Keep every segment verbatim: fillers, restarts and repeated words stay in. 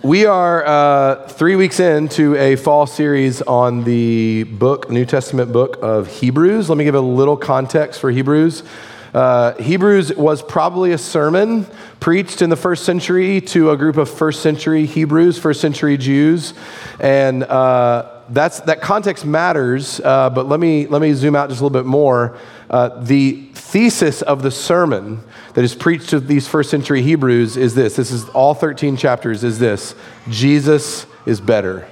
We are uh, three weeks into a fall series on the book, New Testament book of Hebrews. Let me give a little context for Hebrews. Uh, Hebrews was probably a sermon preached in the first century to a group of first century Hebrews, first century Jews, and uh, that's that context matters. Uh, but let me let me zoom out just a little bit more. Uh, the thesis of the sermon that is preached to these first century Hebrews is this. This is all thirteen chapters is this. Jesus is better.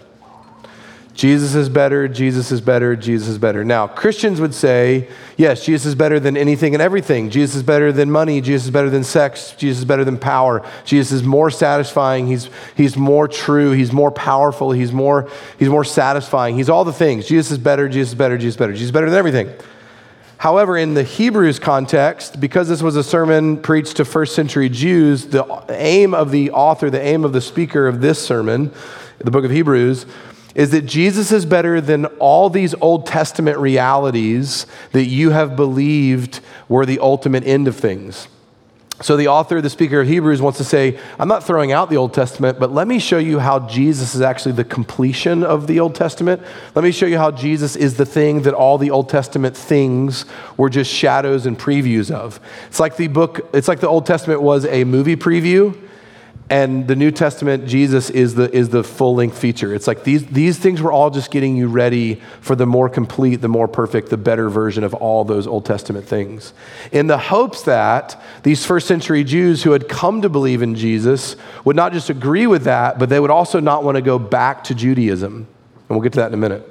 Jesus is better, Jesus is better, Jesus is better. Now, Christians would say, yes, Jesus is better than anything and everything. Jesus is better than money. Jesus is better than sex. Jesus is better than power. Jesus is more satisfying. He's, he's more true. He's more powerful. He's more, he's more satisfying. He's all the things. Jesus is better, Jesus is better, Jesus is better. Jesus is better than everything. However, in the Hebrews context, because this was a sermon preached to first century Jews, the aim of the author, the aim of the speaker of this sermon, the book of Hebrews, is that Jesus is better than all these Old Testament realities that you have believed were the ultimate end of things. So the author, the speaker of Hebrews wants to say, I'm not throwing out the Old Testament, but let me show you how Jesus is actually the completion of the Old Testament. Let me show you how Jesus is the thing that all the Old Testament things were just shadows and previews of. It's like the book, it's like the Old Testament was a movie preview, and the New Testament, Jesus is the is the full-length feature. It's like these, these things were all just getting you ready for the more complete, the more perfect, the better version of all those Old Testament things. In the hopes that these first century Jews who had come to believe in Jesus would not just agree with that, but they would also not want to go back to Judaism. And we'll get to that in a minute.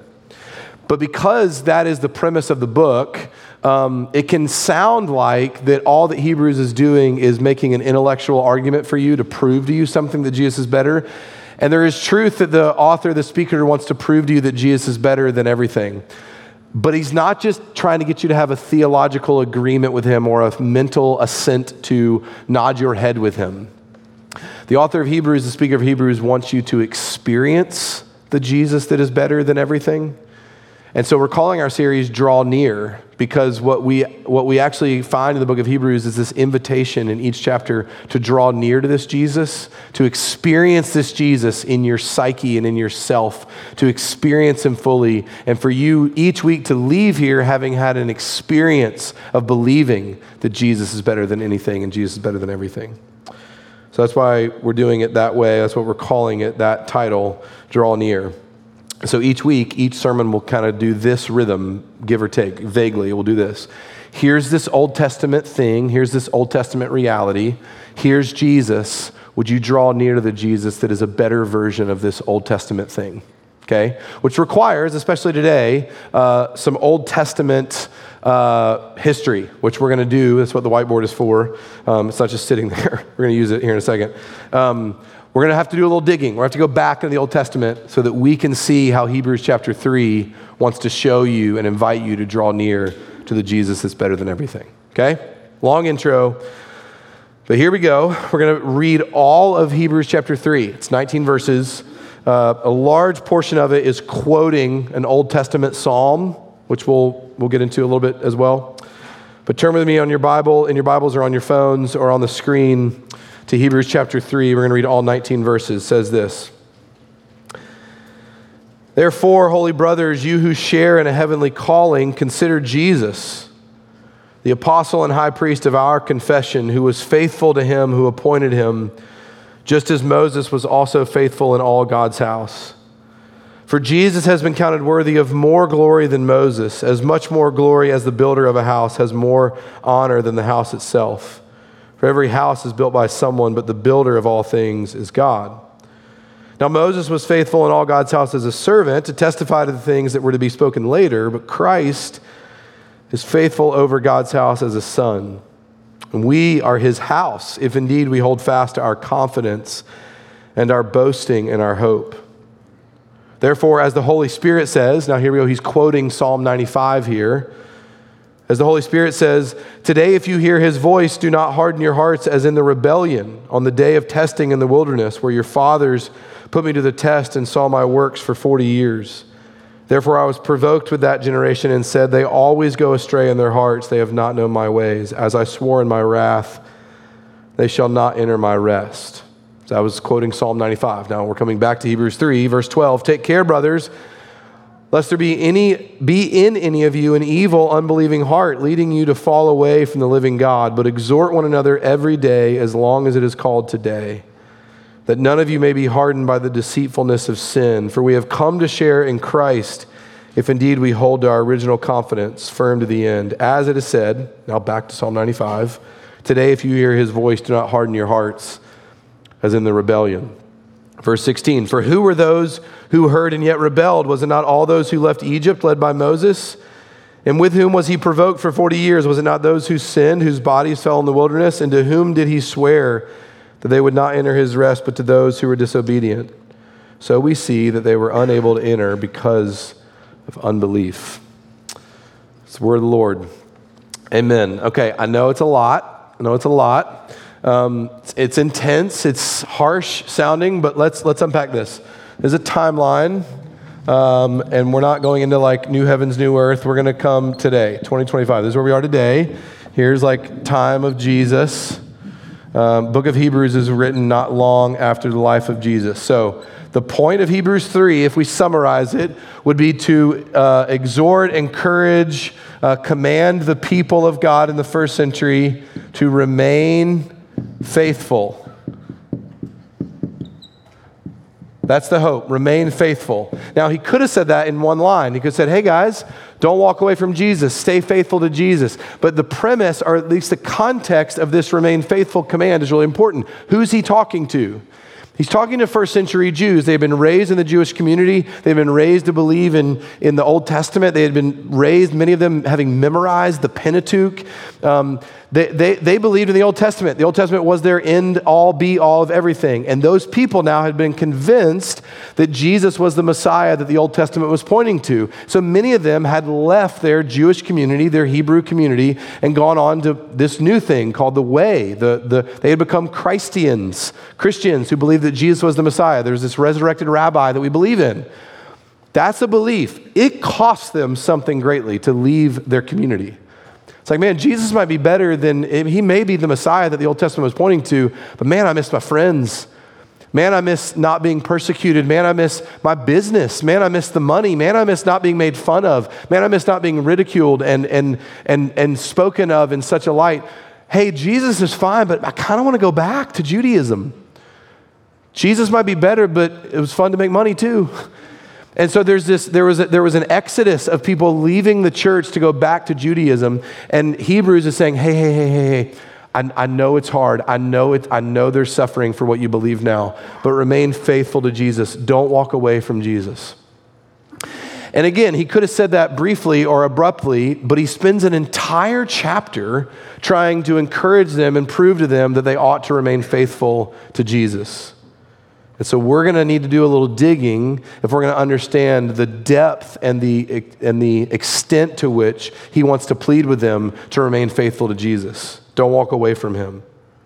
But because that is the premise of the book, um, it can sound like that all that Hebrews is doing is making an intellectual argument for you to prove to you something that Jesus is better. And there is truth that the author, the speaker wants to prove to you that Jesus is better than everything. But he's not just trying to get you to have a theological agreement with him or a mental assent to nod your head with him. The author of Hebrews, the speaker of Hebrews, wants you to experience the Jesus that is better than everything. And so we're calling our series Draw Near, because what we what we actually find in the book of Hebrews is this invitation in each chapter to draw near to this Jesus, to experience this Jesus in your psyche and in yourself, to experience him fully, and for you each week to leave here having had an experience of believing that Jesus is better than anything and Jesus is better than everything. So that's why we're doing it that way. That's what we're calling it, that title, Draw Near. So each week, each sermon will kind of do this rhythm, give or take, vaguely. It will do this. Here's this Old Testament thing. Here's this Old Testament reality. Here's Jesus. Would you draw near to the Jesus that is a better version of this Old Testament thing? Okay? Which requires, especially today, uh, some Old Testament uh, history, which we're going to do. That's what the whiteboard is for. Um, it's not just sitting there. We're going to use it here in a second. Um, We're going to have to do a little digging. We're going to have to go back into the Old Testament so that we can see how Hebrews chapter three wants to show you and invite you to draw near to the Jesus that's better than everything. Okay? Long intro. But here we go. We're going to read all of Hebrews chapter three. It's nineteen verses. Uh, a large portion of it is quoting an Old Testament psalm, which we'll we'll get into a little bit as well. But turn with me on your Bible, in your Bibles or on your phones or on the screen, to Hebrews chapter three. We're going to read all nineteen verses. It says this. Therefore, holy brothers, you who share in a heavenly calling, consider Jesus, the apostle and high priest of our confession, who was faithful to him who appointed him, just as Moses was also faithful in all God's house. For Jesus has been counted worthy of more glory than Moses, as much more glory as the builder of a house has more honor than the house itself. For every house is built by someone, but the builder of all things is God. Now Moses was faithful in all God's house as a servant to testify to the things that were to be spoken later, but Christ is faithful over God's house as a son. And we are his house, if indeed we hold fast to our confidence and our boasting and our hope. Therefore, as the Holy Spirit says, now here we go, he's quoting Psalm ninety-five here. As the Holy Spirit says, today if you hear his voice, do not harden your hearts as in the rebellion on the day of testing in the wilderness, where your fathers put me to the test and saw my works for forty years. Therefore I was provoked with that generation and said, they always go astray in their hearts. They have not known my ways. As I swore in my wrath, they shall not enter my rest. So I was quoting Psalm ninety-five. Now we're coming back to Hebrews three, verse twelve. Take care, brothers, lest there be any be in any of you an evil, unbelieving heart, leading you to fall away from the living God. But exhort one another every day, as long as it is called today, that none of you may be hardened by the deceitfulness of sin. For we have come to share in Christ, if indeed we hold to our original confidence firm to the end. As it is said, now back to Psalm ninety-five, today if you hear his voice, do not harden your hearts, as in the rebellion. Verse sixteen, for who were those who heard and yet rebelled? Was it not all those who left Egypt led by Moses? And with whom was he provoked for forty years? Was it not those who sinned, whose bodies fell in the wilderness? And to whom did he swear that they would not enter his rest, but to those who were disobedient? So we see that they were unable to enter because of unbelief. It's the word of the Lord. Amen. Okay, I know it's a lot. I know it's a lot. Um, it's, it's intense, it's harsh sounding, but let's let's unpack this. There's a timeline, um, and we're not going into like new heavens, new earth. We're going to come today, twenty twenty-five. This is where we are today. Here's like time of Jesus. Um, Book of Hebrews is written not long after the life of Jesus. So the point of Hebrews three, if we summarize it, would be to uh, exhort, encourage, uh, command the people of God in the first century to remain faithful. That's the hope. Remain faithful. Now, he could have said that in one line. He could have said, hey guys, don't walk away from Jesus. Stay faithful to Jesus. But the premise, or at least the context of this remain faithful command is really important. Who's he talking to? He's talking to first century Jews. They've been raised in the Jewish community. They've been raised to believe in, in the Old Testament. They had been raised, many of them having memorized the Pentateuch. Um, they, they, they believed in the Old Testament. The Old Testament was their end all, be all of everything. And those people now had been convinced that Jesus was the Messiah that the Old Testament was pointing to. So many of them had left their Jewish community, their Hebrew community, and gone on to this new thing called the Way. The, the, they had become Christians, Christians who believed that Jesus was the Messiah. There's this resurrected rabbi that we believe in. That's a belief. It cost them something greatly to leave their community. It's like, man, Jesus might be better than, he may be the Messiah that the Old Testament was pointing to, but man, I miss my friends. Man, I miss not being persecuted. Man, I miss my business. Man, I miss the money. Man, I miss not being made fun of. Man, I miss not being ridiculed and and and and spoken of in such a light. Hey, Jesus is fine, but I kind of want to go back to Judaism. Jesus might be better, but it was fun to make money too. And so there's this, there was a, there was an exodus of people leaving the church to go back to Judaism. And Hebrews is saying, hey, hey, hey, hey, hey, I, I know it's hard. I know it. I know there's suffering for what you believe now, but remain faithful to Jesus. Don't walk away from Jesus. And again, he could have said that briefly or abruptly, but he spends an entire chapter trying to encourage them and prove to them that they ought to remain faithful to Jesus. And so we're going to need to do a little digging if we're going to understand the depth and the and the extent to which he wants to plead with them to remain faithful to Jesus. Don't walk away from him.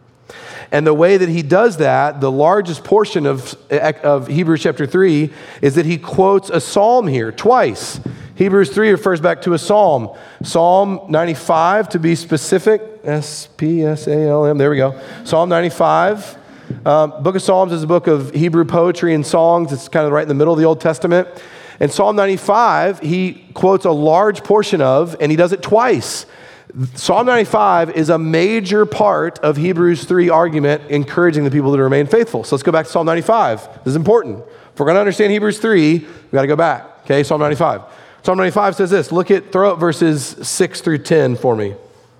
And the way that he does that, the largest portion of, of Hebrews chapter three, is that he quotes a psalm here twice. Hebrews three refers back to a psalm. Psalm ninety-five, to be specific, S P S A L M, there we go. Psalm ninety-five. Um, book of Psalms is a book of Hebrew poetry and songs. It's kind of right in the middle of the Old Testament. And Psalm ninety-five, he quotes a large portion of, and he does it twice. Psalm ninety-five is a major part of Hebrews three argument, encouraging the people to remain faithful. So let's go back to Psalm ninety-five. This is important. If we're going to understand Hebrews three, we've got to go back. Okay, Psalm ninety-five. Psalm ninety-five says this. Look at, throw up verses six through ten for me.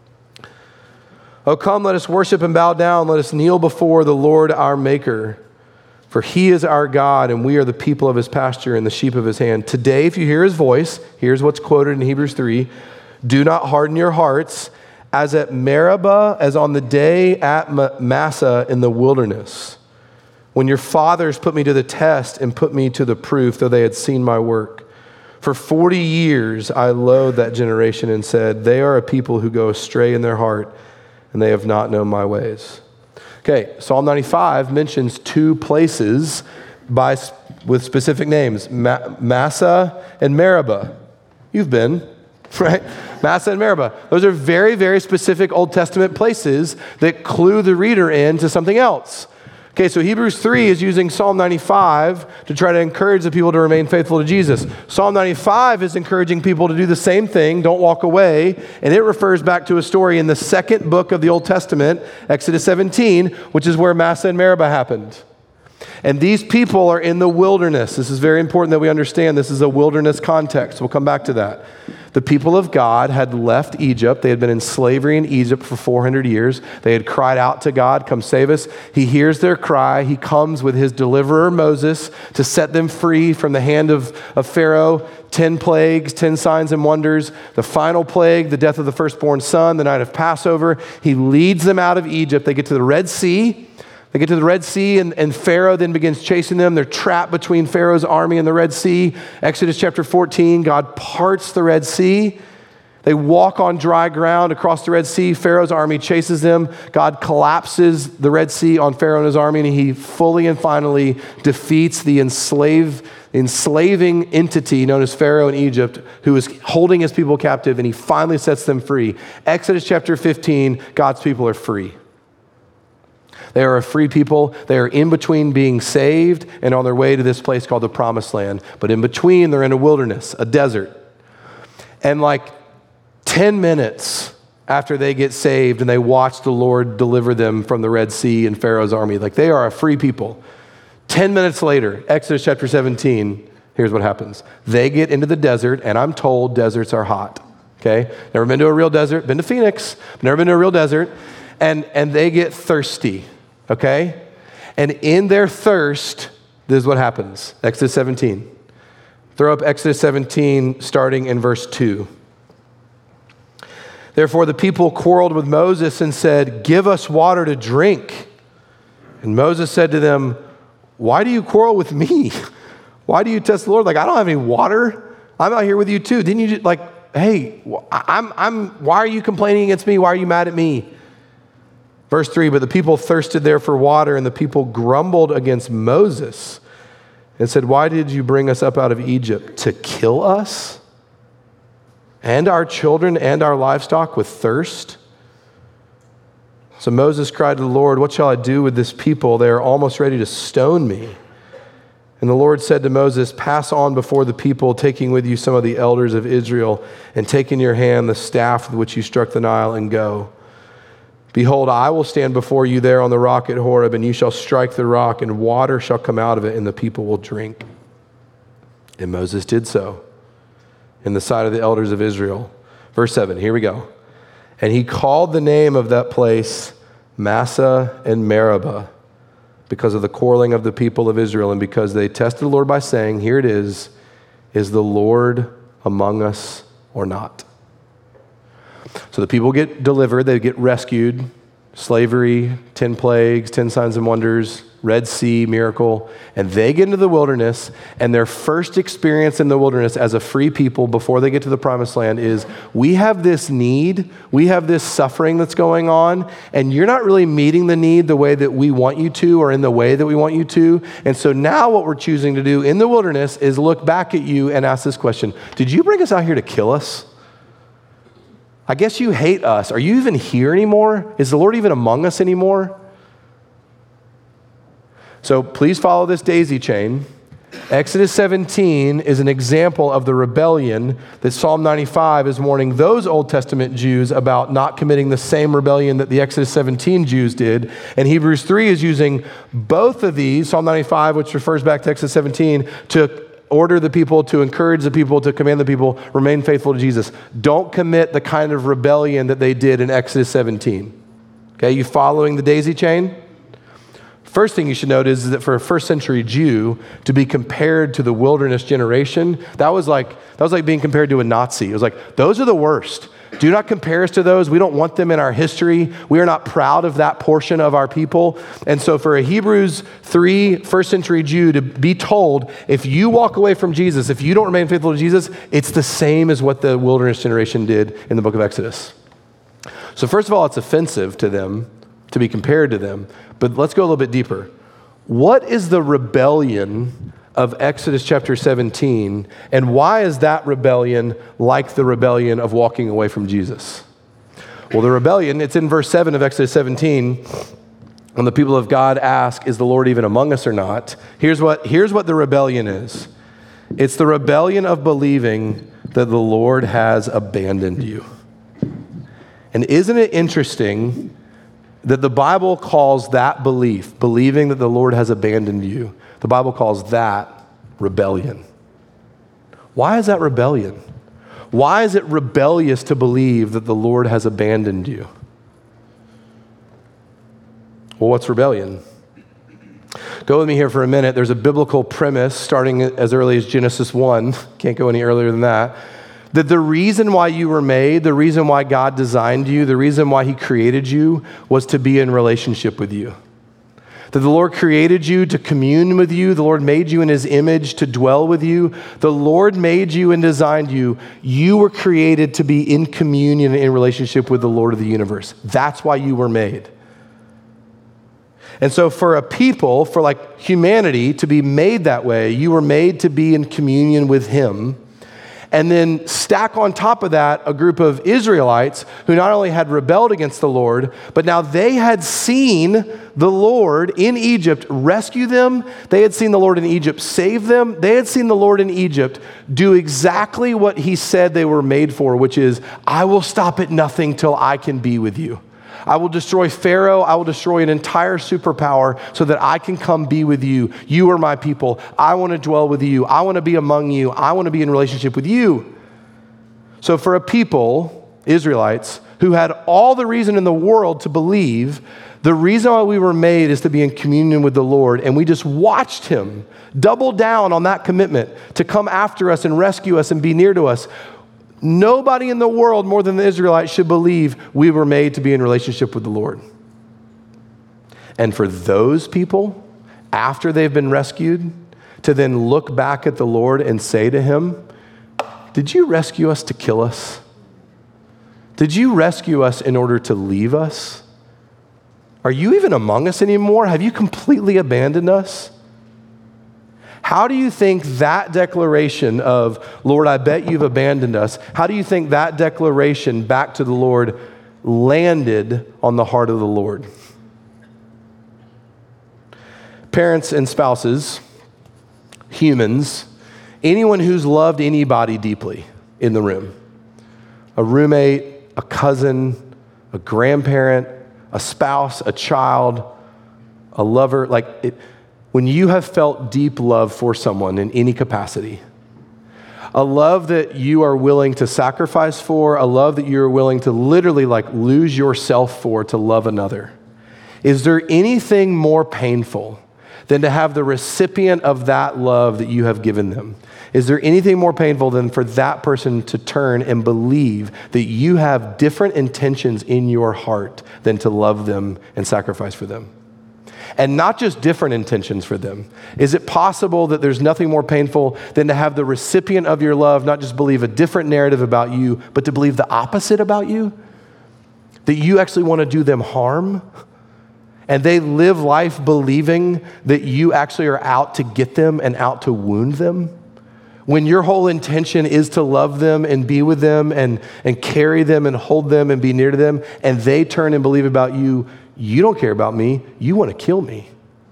Oh, come, let us worship and bow down. Let us kneel before the Lord our Maker. For he is our God, and we are the people of his pasture and the sheep of his hand. Today, if you hear his voice, here's what's quoted in Hebrews three. Do not harden your hearts as at Meribah, as on the day at Massah in the wilderness, when your fathers put me to the test and put me to the proof, though they had seen my work. For forty years I loathed that generation and said, they are a people who go astray in their heart, and they have not known my ways. Okay, Psalm ninety-five mentions two places by with specific names, Ma- Massah and Meribah. You've been, right? Massah and Meribah. Those are very, very specific Old Testament places that clue the reader into something else. Okay, so Hebrews three is using Psalm ninety-five to try to encourage the people to remain faithful to Jesus. Psalm ninety-five is encouraging people to do the same thing, don't walk away, and it refers back to a story in the second book of the Old Testament, Exodus seventeen, which is where Massa and Meribah happened. And these people are in the wilderness. This is very important that we understand this is a wilderness context. We'll come back to that. The people of God had left Egypt. They had been in slavery in Egypt for four hundred years. They had cried out to God, come save us. He hears their cry. He comes with his deliverer Moses to set them free from the hand of, of Pharaoh. Ten plagues, ten signs and wonders. The final plague, the death of the firstborn son, the night of Passover. He leads them out of Egypt. They get to the Red Sea. They get to the Red Sea, and, and Pharaoh then begins chasing them. They're trapped between Pharaoh's army and the Red Sea. Exodus chapter fourteen, God parts the Red Sea. They walk on dry ground across the Red Sea. Pharaoh's army chases them. God collapses the Red Sea on Pharaoh and his army, and he fully and finally defeats the enslave, enslaving entity known as Pharaoh in Egypt, who is holding his people captive, and he finally sets them free. Exodus chapter fifteen, God's people are free. They are a free people. They are in between being saved and on their way to this place called the Promised Land. But in between, they're in a wilderness, a desert. And like ten minutes after they get saved and they watch the Lord deliver them from the Red Sea and Pharaoh's army, like they are a free people. ten minutes later, Exodus chapter seventeen, here's what happens. They get into the desert, and I'm told deserts are hot. Okay? Never been to a real desert. Been to Phoenix, but never been to a real desert. And, and they get thirsty. Okay? And in their thirst, this is what happens. Exodus seventeen. Throw up Exodus seventeen, starting in verse two. Therefore the people quarreled with Moses and said, give us water to drink. And Moses said to them, why do you quarrel with me? Why do you test the Lord? Like, I don't have any water. I'm out here with you too. Didn't you just, like, hey, I'm, I'm, why are you complaining against me? Why are you mad at me? Verse three, but the people thirsted there for water, and the people grumbled against Moses and said, why did you bring us up out of Egypt? To kill us and our children and our livestock with thirst? So Moses cried to the Lord, what shall I do with this people? They are almost ready to stone me. And the Lord said to Moses, pass on before the people, taking with you some of the elders of Israel, and take in your hand the staff with which you struck the Nile, and go. Behold, I will stand before you there on the rock at Horeb, and you shall strike the rock, and water shall come out of it, and the people will drink. And Moses did so in the sight of the elders of Israel. Verse seven, here we go. And he called the name of that place Massa and Meribah, because of the quarreling of the people of Israel, and because they tested the Lord by saying, here it is, is the Lord among us or not? So the people get delivered, they get rescued, slavery, ten plagues, ten signs and wonders, Red Sea miracle, and they get into the wilderness, and their first experience in the wilderness as a free people before they get to the Promised Land is, we have this need, we have this suffering that's going on, and you're not really meeting the need the way that we want you to, or in the way that we want you to. And so now what we're choosing to do in the wilderness is look back at you and ask this question: did you bring us out here to kill us? I guess you hate us. Are you even here anymore? Is the Lord even among us anymore? So please follow this daisy chain. Exodus seventeen is an example of the rebellion that Psalm ninety-five is warning those Old Testament Jews about not committing the same rebellion that the Exodus seventeen Jews did. And Hebrews three is using both of these, Psalm ninety-five, which refers back to Exodus seventeen, to order the people, to encourage the people, to command the people, remain faithful to Jesus. Don't commit the kind of rebellion that they did in Exodus seventeen. Okay, you following the daisy chain? First thing you should note is that for a first century Jew to be compared to the wilderness generation, that was like that was like being compared to a Nazi. It was like, those are the worst. Do not compare us to those. We don't want them in our history. We are not proud of that portion of our people. And so for a Hebrews three first century Jew to be told, if you walk away from Jesus, if you don't remain faithful to Jesus, it's the same as what the wilderness generation did in the book of Exodus. So first of all, it's offensive to them to be compared to them. But let's go a little bit deeper. What is the rebellion of Exodus chapter seventeen, and why is that rebellion like the rebellion of walking away from Jesus? Well, the rebellion, it's in verse seven of Exodus seventeen. When the people of God ask, is the Lord even among us or not? Here's what, here's what the rebellion is. It's the rebellion of believing that the Lord has abandoned you. And isn't it interesting that the Bible calls that belief, believing that the Lord has abandoned you, the Bible calls that rebellion. Why is that rebellion? Why is it rebellious to believe that the Lord has abandoned you? Well, what's rebellion? Go with me here for a minute. There's a biblical premise starting as early as Genesis one. Can't go any earlier than that. That the reason why you were made, the reason why God designed you, the reason why he created you was to be in relationship with you. That the Lord created you to commune with you. The Lord made you in his image to dwell with you. The Lord made you and designed you. You were created to be in communion and in relationship with the Lord of the universe. That's why you were made. And so for a people, for like humanity to be made that way, you were made to be in communion with him. And then stack on top of that a group of Israelites who not only had rebelled against the Lord, but now they had seen the Lord in Egypt rescue them. They had seen the Lord in Egypt save them. They had seen the Lord in Egypt do exactly what he said they were made for, which is, I will stop at nothing till I can be with you. I will destroy Pharaoh. I will destroy an entire superpower so that I can come be with you. You are my people. I want to dwell with you. I want to be among you. I want to be in relationship with you. So for a people, Israelites, who had all the reason in the world to believe, the reason why we were made is to be in communion with the Lord, and we just watched him double down on that commitment to come after us and rescue us and be near to us. Nobody in the world more than the Israelites should believe we were made to be in relationship with the Lord. And for those people, after they've been rescued, to then look back at the Lord and say to him, did you rescue us to kill us? Did you rescue us in order to leave us? Are you even among us anymore? Have you completely abandoned us? How do you think that declaration of, Lord, I bet you've abandoned us, how do you think that declaration back to the Lord landed on the heart of the Lord? Parents and spouses, humans, anyone who's loved anybody deeply in the room, a roommate, a cousin, a grandparent, a spouse, a child, a lover, like it, when you have felt deep love for someone in any capacity, a love that you are willing to sacrifice for, a love that you're willing to literally like lose yourself for to love another, is there anything more painful than to have the recipient of that love that you have given them? Is there anything more painful than for that person to turn and believe that you have different intentions in your heart than to love them and sacrifice for them? And not just different intentions for them. Is it possible that there's nothing more painful than to have the recipient of your love not just believe a different narrative about you, but to believe the opposite about you? That you actually want to do them harm? And they live life believing that you actually are out to get them and out to wound them? When your whole intention is to love them and be with them and, and carry them and hold them and be near to them, and they turn and believe about you, you don't care about me, you want to kill me.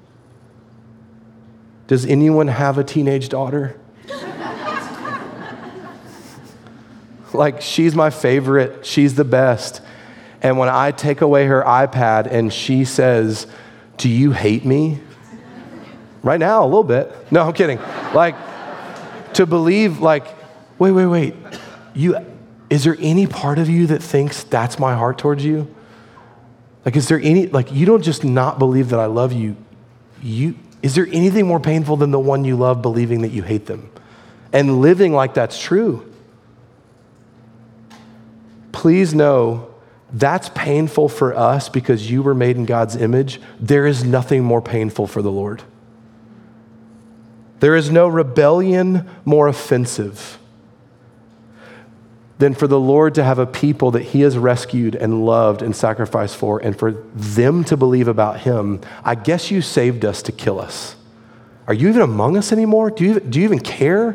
Does anyone have a teenage daughter? Like, she's my favorite, she's the best. And when I take away her iPad and she says, do you hate me? Right now, a little bit. No, I'm kidding. Like, to believe, like, wait, wait, wait. You, is there any part of you that thinks that's my heart towards you? Like, is there any, like, you don't just not believe that I love you. You, is there anything more painful than the one you love believing that you hate them and living like that's true? Please know that's painful for us because you were made in God's image. There is nothing more painful for the Lord. There is no rebellion more offensive than for the Lord to have a people that he has rescued and loved and sacrificed for, and for them to believe about him, I guess you saved us to kill us. Are you even among us anymore? Do you, do you even care?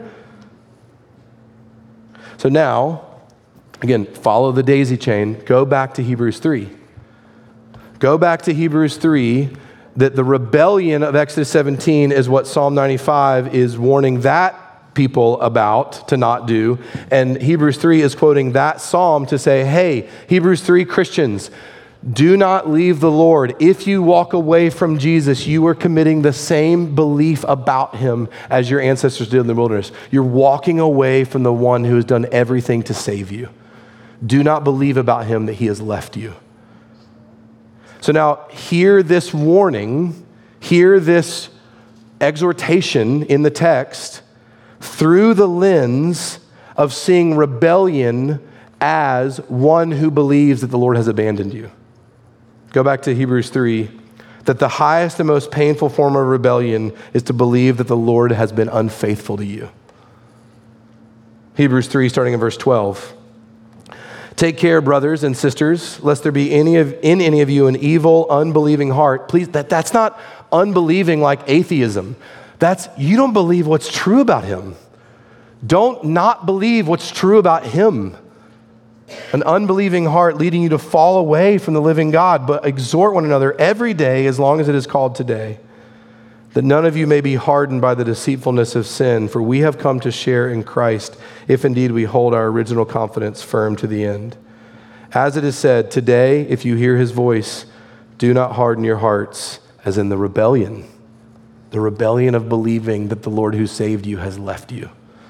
So now, again, follow the daisy chain. Go back to Hebrews three. Go back to Hebrews three, that the rebellion of Exodus seventeen is what Psalm ninety-five is warning that people about to not do. And Hebrews three is quoting that psalm to say, hey, Hebrews three Christians, do not leave the Lord. If you walk away from Jesus, you are committing the same belief about him as your ancestors did in the wilderness. You're walking away from the one who has done everything to save you. Do not believe about him that he has left you. So now hear this warning, hear this exhortation in the text through the lens of seeing rebellion as one who believes that the Lord has abandoned you. Go back to Hebrews three, that the highest and most painful form of rebellion is to believe that the Lord has been unfaithful to you. Hebrews three, starting in verse twelve. Take care, brothers and sisters, lest there be any of, in any of you an evil, unbelieving heart. Please, that, that's not unbelieving like atheism. That's, you don't believe what's true about him. Don't not believe what's true about him. An unbelieving heart leading you to fall away from the living God, but exhort one another every day as long as it is called today, that none of you may be hardened by the deceitfulness of sin, for we have come to share in Christ, if indeed we hold our original confidence firm to the end. As it is said, today, if you hear his voice, do not harden your hearts, as in the rebellion, the rebellion of believing that the Lord who saved you has left you.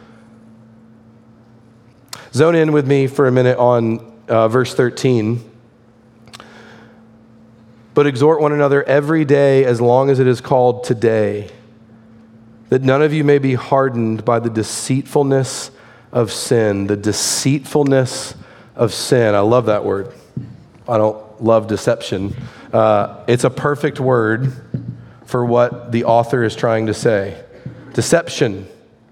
Zone in with me for a minute on uh, verse thirteen. But exhort one another every day as long as it is called today, that none of you may be hardened by the deceitfulness of sin. The deceitfulness of sin. I love that word. I don't love deception. Uh, it's a perfect word for what the author is trying to say. Deception.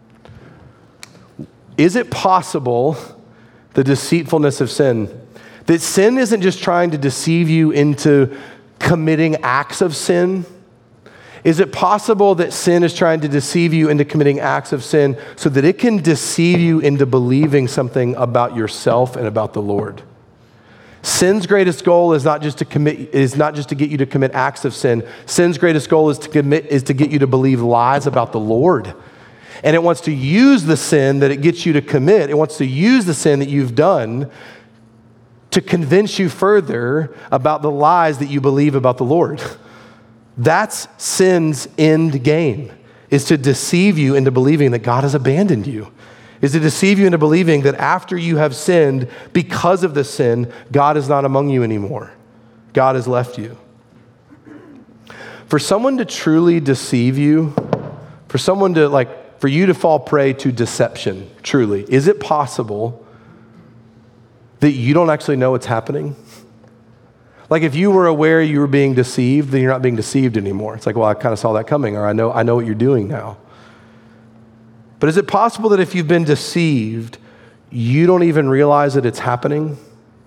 Is it possible, the deceitfulness of sin, that sin isn't just trying to deceive you into committing acts of sin? Is it possible that sin is trying to deceive you into committing acts of sin so that it can deceive you into believing something about yourself and about the Lord? Sin's greatest goal is not just to commit, is not just to get you to commit acts of sin. Sin's greatest goal is to commit, is to get you to believe lies about the Lord. And it wants to use the sin that it gets you to commit. It wants to use the sin that you've done to convince you further about the lies that you believe about the Lord. That's sin's end game, is to deceive you into believing that God has abandoned you, is to deceive you into believing that after you have sinned, because of the sin, God is not among you anymore. God has left you. For someone to truly deceive you, for someone to like, for you to fall prey to deception, truly, is it possible that you don't actually know what's happening? Like if you were aware you were being deceived, then you're not being deceived anymore. It's like, well, I kind of saw that coming, or I know, I know what you're doing now. But is it possible that if you've been deceived, you don't even realize that it's happening?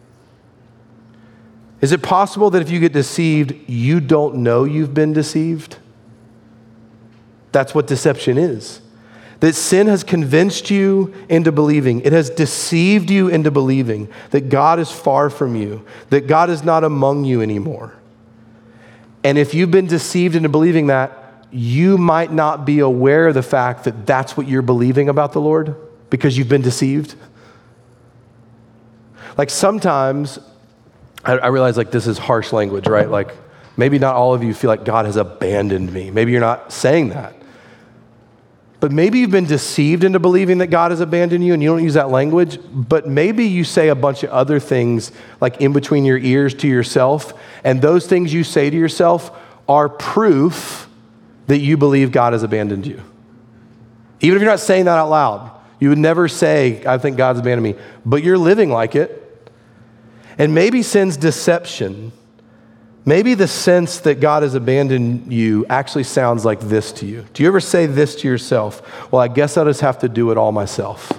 Is it possible that if you get deceived, you don't know you've been deceived? That's what deception is. That sin has convinced you into believing, it has deceived you into believing that God is far from you, that God is not among you anymore. And if you've been deceived into believing that, you might not be aware of the fact that that's what you're believing about the Lord because you've been deceived. Like sometimes, I, I realize like this is harsh language, right? Like maybe not all of you feel like God has abandoned me. Maybe you're not saying that. But maybe you've been deceived into believing that God has abandoned you and you don't use that language, but maybe you say a bunch of other things like in between your ears to yourself, and those things you say to yourself are proof that you believe God has abandoned you. Even if you're not saying that out loud, you would never say, I think God's abandoned me, but you're living like it. And maybe sin's deception, maybe the sense that God has abandoned you actually sounds like this to you. Do you ever say this to yourself? Well, I guess I'll just have to do it all myself.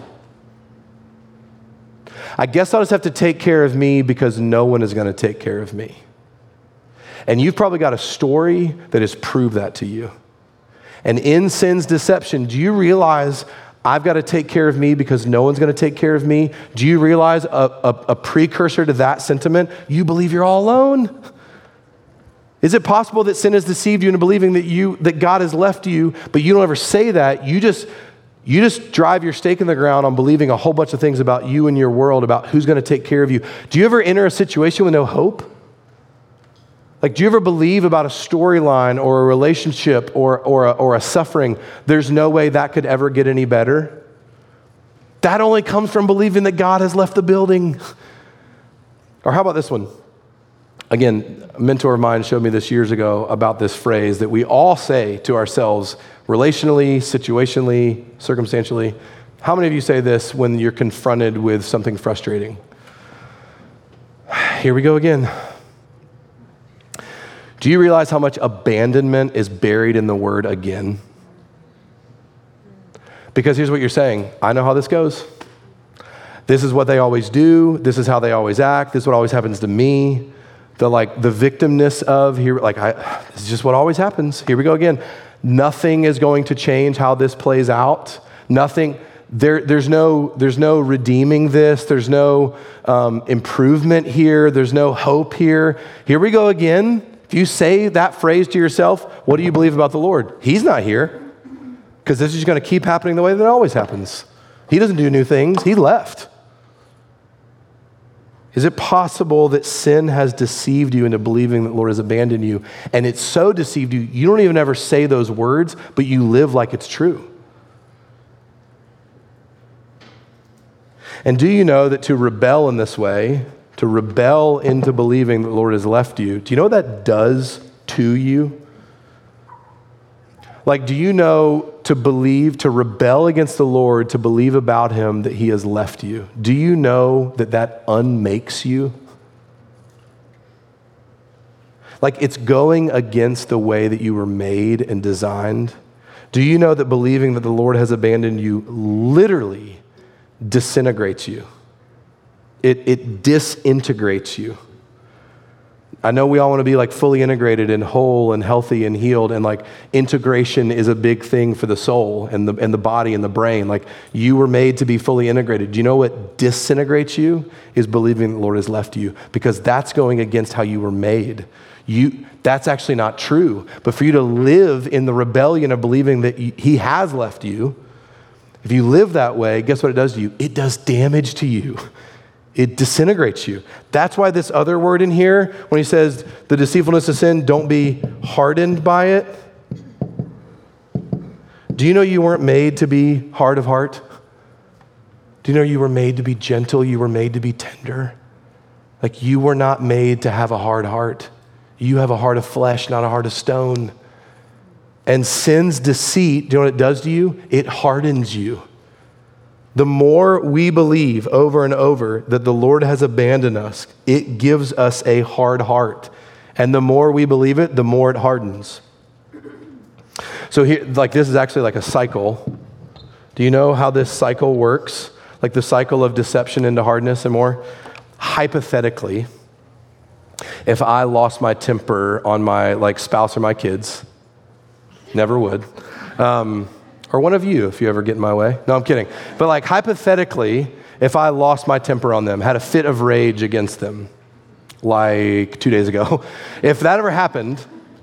I guess I'll just have to take care of me because no one is going to take care of me. And you've probably got a story that has proved that to you. And in sin's deception, do you realize I've got to take care of me because no one's going to take care of me? Do you realize a, a, a precursor to that sentiment? You believe you're all alone. Is it possible that sin has deceived you into believing that you that God has left you, but you don't ever say that? You just you just drive your stake in the ground on believing a whole bunch of things about you and your world, about who's going to take care of you. Do you ever enter a situation with no hope? Like, do you ever believe about a storyline or a relationship or or a, or a suffering? There's no way that could ever get any better. That only comes from believing that God has left the building. Or how about this one? Again, a mentor of mine showed me this years ago about this phrase that we all say to ourselves relationally, situationally, circumstantially. How many of you say this when you're confronted with something frustrating? Here we go again. Do you realize how much abandonment is buried in the word again? Because here's what you're saying. I know how this goes. This is what they always do. This is how they always act. This is what always happens to me. The like the victimness of here, like I, this is just what always happens. Here we go again. Nothing is going to change how this plays out. Nothing. There, there's no, there's no redeeming this. There's no um, improvement here. There's no hope here. Here we go again. If you say that phrase to yourself, what do you believe about the Lord? He's not here, because this is going to keep happening the way that it always happens. He doesn't do new things. He left. Is it possible that sin has deceived you into believing that the Lord has abandoned you, and it's so deceived you, you don't even ever say those words, but you live like it's true? And do you know that to rebel in this way, to rebel into believing that the Lord has left you, do you know what that does to you? Like, do you know to believe, to rebel against the Lord, to believe about him that he has left you? Do you know that that unmakes you? Like, it's going against the way that you were made and designed. Do you know that believing that the Lord has abandoned you literally disintegrates you? It, it disintegrates you. I know we all want to be like fully integrated and whole and healthy and healed, and like integration is a big thing for the soul and the and the body and the brain. Like, you were made to be fully integrated. Do you know what disintegrates you? Is believing the Lord has left you, because that's going against how you were made. You that's actually not true. But for you to live in the rebellion of believing that he has left you, if you live that way, guess what it does to you? It does damage to you. It disintegrates you. That's why this other word in here, when he says the deceitfulness of sin, don't be hardened by it. Do you know you weren't made to be hard of heart? Do you know you were made to be gentle? You were made to be tender. Like, you were not made to have a hard heart. You have a heart of flesh, not a heart of stone. And sin's deceit, do you know what it does to you? It hardens you. The more we believe over and over that the Lord has abandoned us, it gives us a hard heart. And the more we believe it, the more it hardens. So here, like, this is actually like a cycle. Do you know how this cycle works? Like the cycle of deception into hardness and more? Hypothetically, if I lost my temper on my like spouse or my kids, never would. Um, Or one of you, if you ever get in my way. No, I'm kidding. But like, hypothetically, if I lost my temper on them, had a fit of rage against them, like two days ago, if that ever happened,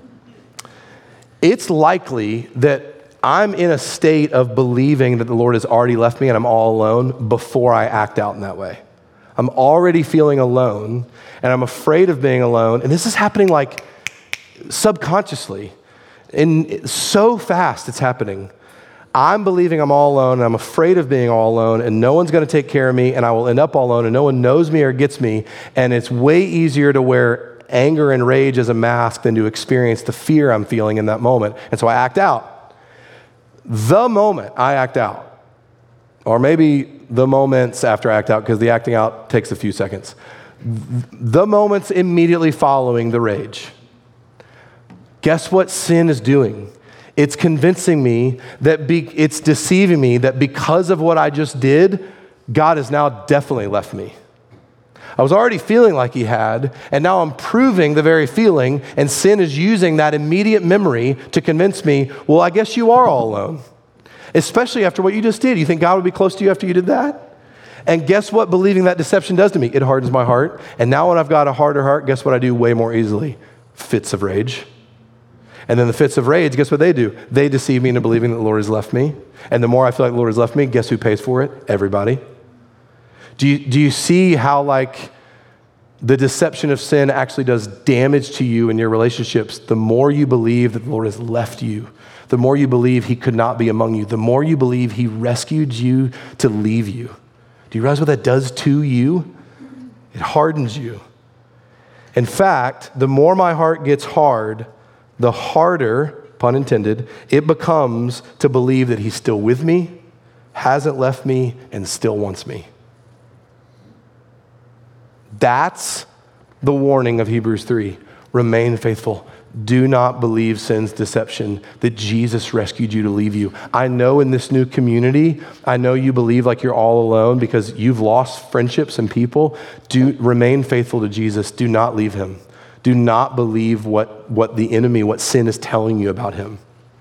it's likely that I'm in a state of believing that the Lord has already left me and I'm all alone before I act out in that way. I'm already feeling alone, and I'm afraid of being alone. And this is happening like subconsciously. And so fast it's happening. I'm believing I'm all alone, and I'm afraid of being all alone, and no one's going to take care of me, and I will end up all alone, and no one knows me or gets me, and it's way easier to wear anger and rage as a mask than to experience the fear I'm feeling in that moment. And so I act out. The moment I act out, or maybe the moments after I act out, because the acting out takes a few seconds, the moments immediately following the rage, guess what sin is doing? It's convincing me that be, it's deceiving me that because of what I just did, God has now definitely left me. I was already feeling like he had, and now I'm proving the very feeling, and sin is using that immediate memory to convince me, well, I guess you are all alone. Especially after what you just did. You think God would be close to you after you did that? And guess what believing that deception does to me? It hardens my heart. And now when I've got a harder heart, guess what I do way more easily? Fits of rage. And then the fits of rage, guess what they do? They deceive me into believing that the Lord has left me. And the more I feel like the Lord has left me, guess who pays for it? Everybody. Do you, do you see how like the deception of sin actually does damage to you in your relationships? The more you believe that the Lord has left you, the more you believe he could not be among you, the more you believe he rescued you to leave you. Do you realize what that does to you? It hardens you. In fact, the more my heart gets hard, the harder, pun intended, it becomes to believe that he's still with me, hasn't left me, and still wants me. That's the warning of Hebrews three. Remain faithful. Do not believe sin's deception that Jesus rescued you to leave you. I know in this new community, I know you believe like you're all alone because you've lost friendships and people. Do remain faithful to Jesus. Do not leave him. Do not believe what, what the enemy, what sin is telling you about him.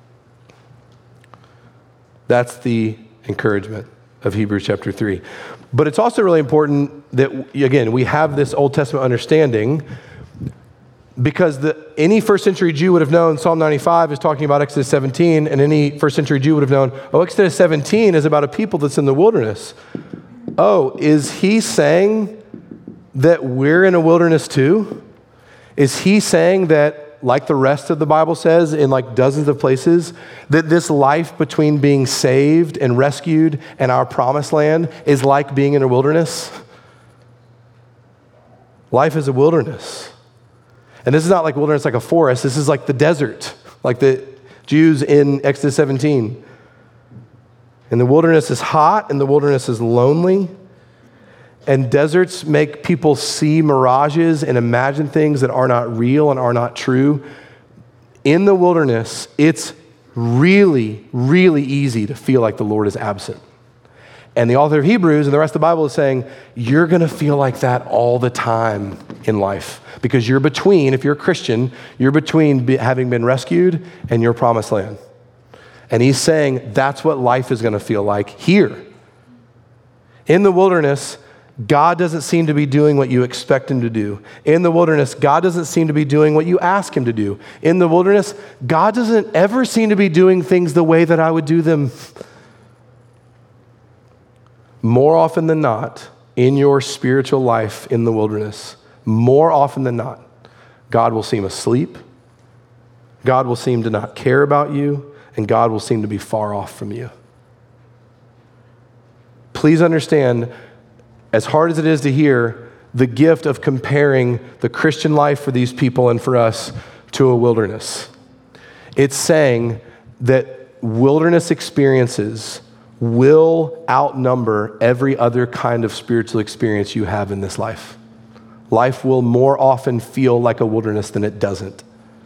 That's the encouragement of Hebrews chapter three. But it's also really important that, again, we have this Old Testament understanding because the, any first century Jew would have known Psalm ninety-five is talking about Exodus seventeen, and any first century Jew would have known, oh, Exodus seventeen is about a people that's in the wilderness. Oh, is he saying that we're in a wilderness too? Is he saying that, like the rest of the Bible says in like dozens of places, that this life between being saved and rescued and our promised land is like being in a wilderness? Life is a wilderness. And this is not like wilderness like a forest. This is like the desert, like the Jews in Exodus seventeen. And the wilderness is hot and the wilderness is lonely. And deserts make people see mirages and imagine things that are not real and are not true. In the wilderness, it's really, really easy to feel like the Lord is absent. And the author of Hebrews and the rest of the Bible is saying, you're going to feel like that all the time in life because you're between, if you're a Christian, you're between be, having been rescued and your promised land. And he's saying that's what life is going to feel like here. In the wilderness, God doesn't seem to be doing what you expect him to do. In the wilderness, God doesn't seem to be doing what you ask him to do. In the wilderness, God doesn't ever seem to be doing things the way that I would do them. More often than not, in your spiritual life in the wilderness, more often than not, God will seem asleep, God will seem to not care about you, and God will seem to be far off from you. Please understand, as hard as it is to hear, the gift of comparing the Christian life for these people and for us to a wilderness. It's saying that wilderness experiences will outnumber every other kind of spiritual experience you have in this life. Life will more often feel like a wilderness than it doesn't.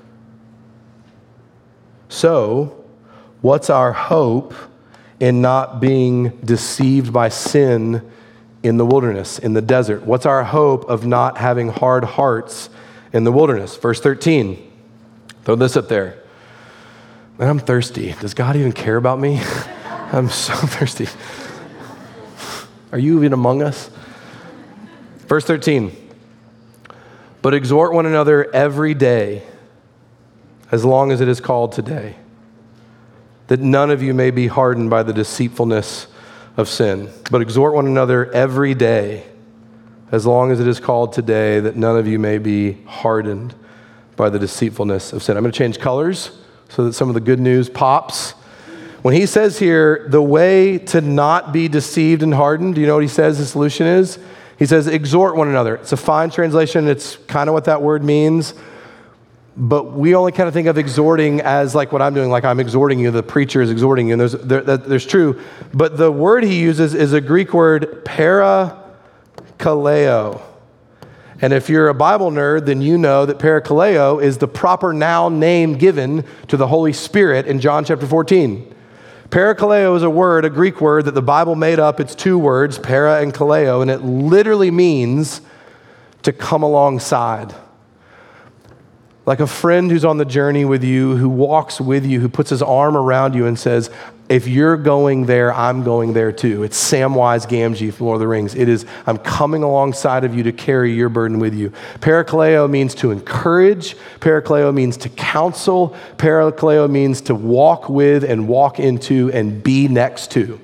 So, what's our hope in not being deceived by sin in the wilderness, in the desert? What's our hope of not having hard hearts in the wilderness? Verse thirteen, throw this up there. Man, I'm thirsty. Does God even care about me? I'm so thirsty. Are you even among us? Verse thirteen, but exhort one another every day, as long as it is called today, that none of you may be hardened by the deceitfulness of sin. But exhort one another every day, as long as it is called today, that none of you may be hardened by the deceitfulness of sin. I'm going to change colors so that some of the good news pops. When he says here, the way to not be deceived and hardened, do you know what he says the solution is? He says, exhort one another. It's a fine translation. It's kind of what that word means. But we only kind of think of exhorting as like what I'm doing, like I'm exhorting you, the preacher is exhorting you, and there's, there, that, there's true. But the word he uses is a Greek word, parakaleo. And if you're a Bible nerd, then you know that parakaleo is the proper noun name given to the Holy Spirit in John chapter fourteen. Parakaleo is a word, a Greek word that the Bible made up. It's two words, para and kaleo, and it literally means to come alongside. Like a friend who's on the journey with you, who walks with you, who puts his arm around you and says, if you're going there, I'm going there too. It's Samwise Gamgee from Lord of the Rings. It is, I'm coming alongside of you to carry your burden with you. Parakaleo means to encourage. Parakaleo means to counsel. Parakaleo means to walk with and walk into and be next to.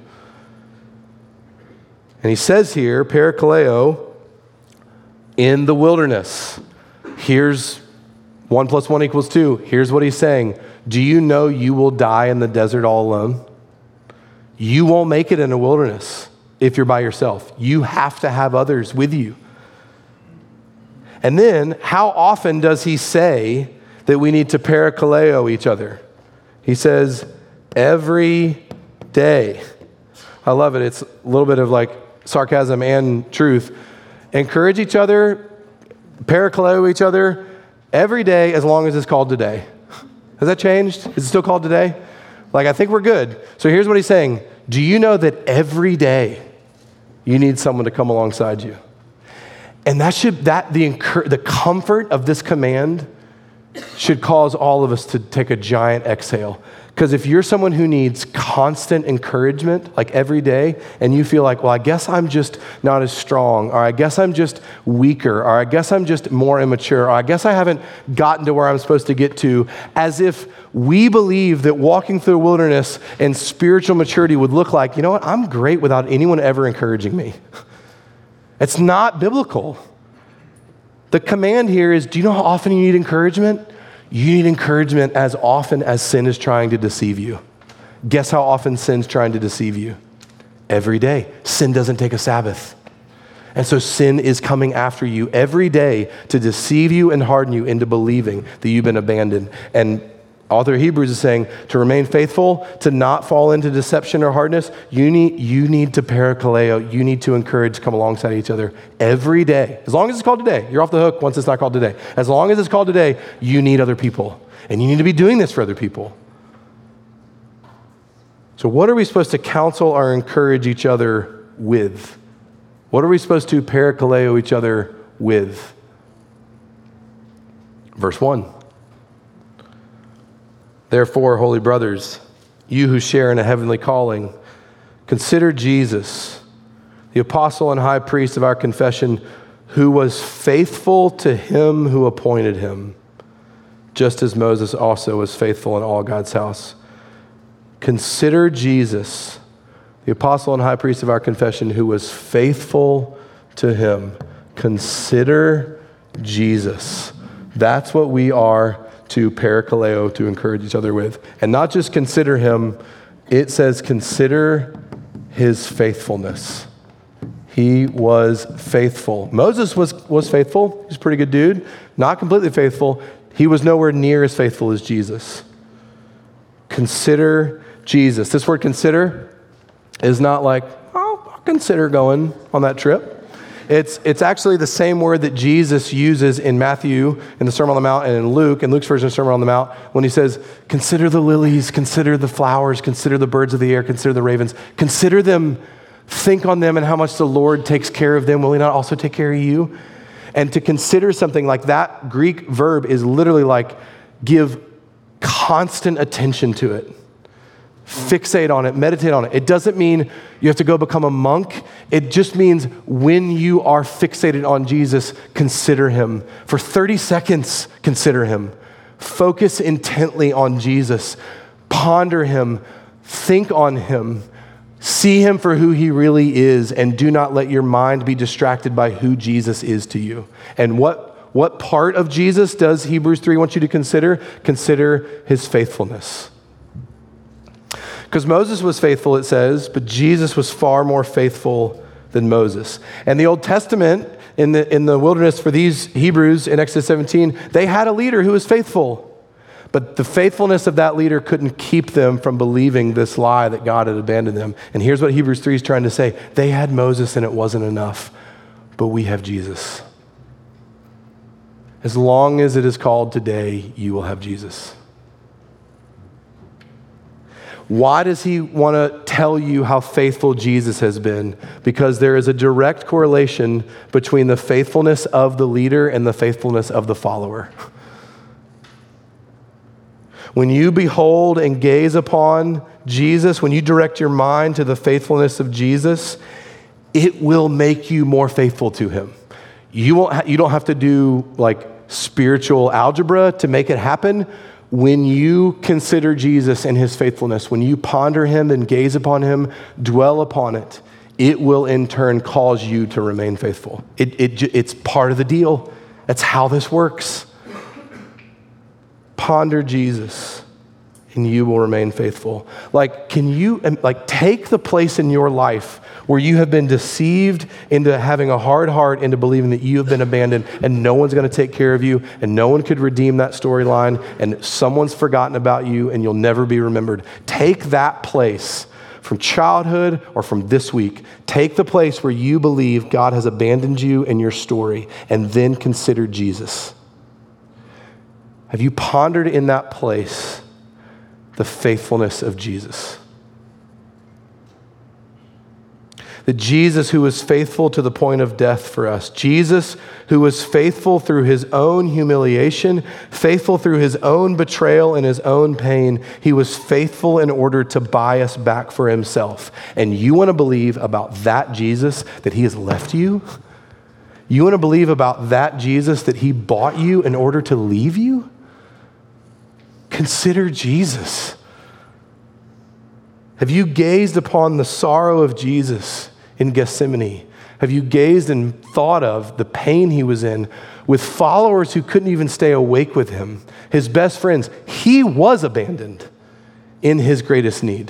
And he says here, parakaleo in the wilderness. Here's one plus one equals two. Here's what he's saying. Do you know you will die in the desert all alone? You won't make it in a wilderness if you're by yourself. You have to have others with you. And then, how often does he say that we need to parakaleo each other? He says, every day. I love it. It's a little bit of like sarcasm and truth. Encourage each other, parakaleo each other every day as long as it's called today. Has that changed? Is it still called today? Like, I think we're good. So here's what he's saying. Do you know that every day you need someone to come alongside you? And that should, that the, the comfort of this command should cause all of us to take a giant exhale. Because if you're someone who needs constant encouragement, like every day, and you feel like, well, I guess I'm just not as strong, or I guess I'm just weaker, or I guess I'm just more immature, or I guess I haven't gotten to where I'm supposed to get to, as if we believe that walking through the wilderness and spiritual maturity would look like, you know what, I'm great without anyone ever encouraging me. It's not biblical. The command here is, do you know how often you need encouragement? You need encouragement as often as sin is trying to deceive you. Guess how often sin's trying to deceive you? Every day. Sin doesn't take a Sabbath. And so sin is coming after you every day to deceive you and harden you into believing that you've been abandoned. And author of Hebrews is saying to remain faithful, to not fall into deception or hardness, you need, you need to parakaleo, you need to encourage, come alongside each other every day. As long as it's called today, you're off the hook once it's not called today. As long as it's called today, you need other people. And you need to be doing this for other people. So what are we supposed to counsel or encourage each other with? What are we supposed to parakaleo each other with? Verse one. Therefore, holy brothers, you who share in a heavenly calling, consider Jesus, the apostle and high priest of our confession, who was faithful to him who appointed him, just as Moses also was faithful in all God's house. Consider Jesus, the apostle and high priest of our confession, who was faithful to him. Consider Jesus. That's what we are to parakaleo, to encourage each other with. And not just consider him, it says consider his faithfulness. He was faithful. Moses was, was faithful. He's a pretty good dude. Not completely faithful. He was nowhere near as faithful as Jesus. Consider Jesus. This word consider is not like, oh, I'll consider going on that trip. It's it's actually the same word that Jesus uses in Matthew in the Sermon on the Mount and in Luke, in Luke's version of Sermon on the Mount, when he says, consider the lilies, consider the flowers, consider the birds of the air, consider the ravens, consider them, think on them and how much the Lord takes care of them. Will he not also take care of you? And to consider something like that Greek verb is literally like give constant attention to it. Fixate on it, meditate on it. It doesn't mean you have to go become a monk. It just means when you are fixated on Jesus, consider him. For thirty seconds, consider him. Focus intently on Jesus. Ponder him. Think on him. See him for who he really is, and do not let your mind be distracted by who Jesus is to you. And what, what part of Jesus does Hebrews three want you to consider? Consider his faithfulness. Because Moses was faithful, it says, but Jesus was far more faithful than Moses. And the Old Testament, in the, in the wilderness for these Hebrews in Exodus seventeen, they had a leader who was faithful. But the faithfulness of that leader couldn't keep them from believing this lie that God had abandoned them. And here's what Hebrews three is trying to say. They had Moses and it wasn't enough, but we have Jesus. As long as it is called today, you will have Jesus. Why does he want to tell you how faithful Jesus has been? Because there is a direct correlation between the faithfulness of the leader and the faithfulness of the follower. When you behold and gaze upon Jesus, when you direct your mind to the faithfulness of Jesus, it will make you more faithful to him. You won't ha- you don't have to do like spiritual algebra to make it happen. When you consider Jesus and his faithfulness, when you ponder him and gaze upon him, dwell upon it, it will in turn cause you to remain faithful. It, it, it's part of the deal. That's how this works. Ponder Jesus and you will remain faithful. Like, can you, like, take the place in your life where you have been deceived into having a hard heart, into believing that you have been abandoned and no one's going to take care of you and no one could redeem that storyline and someone's forgotten about you and you'll never be remembered. Take that place from childhood or from this week. Take the place where you believe God has abandoned you in your story and then consider Jesus. Have you pondered in that place the faithfulness of Jesus? The Jesus who was faithful to the point of death for us. Jesus who was faithful through his own humiliation, faithful through his own betrayal and his own pain. He was faithful in order to buy us back for himself. And you want to believe about that Jesus that he has left you? You want to believe about that Jesus that he bought you in order to leave you? Consider Jesus. Have you gazed upon the sorrow of Jesus in Gethsemane? Have you gazed and thought of the pain he was in with followers who couldn't even stay awake with him? His best friends, he was abandoned in his greatest need.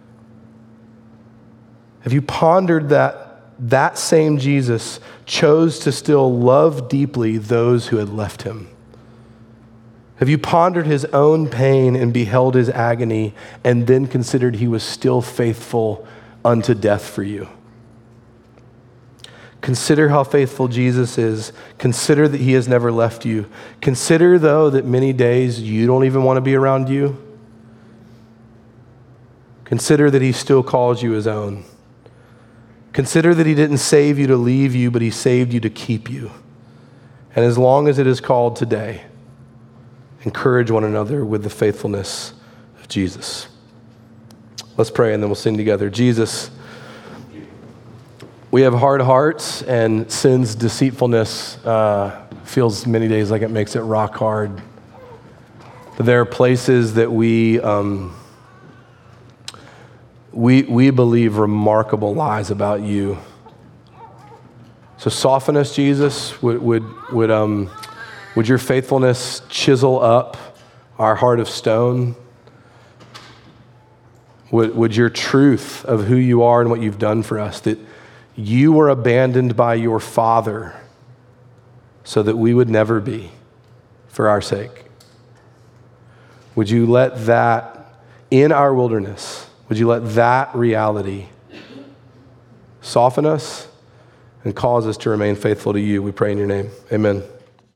Have you pondered that that same Jesus chose to still love deeply those who had left him? Have you pondered his own pain and beheld his agony and then considered he was still faithful unto death for you? Consider how faithful Jesus is. Consider that he has never left you. Consider, though, that many days you don't even want to be around you. Consider that he still calls you his own. Consider that he didn't save you to leave you, but he saved you to keep you. And as long as it is called today, encourage one another with the faithfulness of Jesus. Let's pray and then we'll sing together. Jesus, we have hard hearts and sin's deceitfulness uh, feels many days like it makes it rock hard. But there are places that we, um, we, we believe remarkable lies about you. So soften us, Jesus. Would, would, would, um, Would your faithfulness chisel up our heart of stone? Would, would your truth of who you are and what you've done for us, that you were abandoned by your Father so that we would never be for our sake. Would you let that in our wilderness, would you let that reality soften us and cause us to remain faithful to you? We pray in your name. Amen.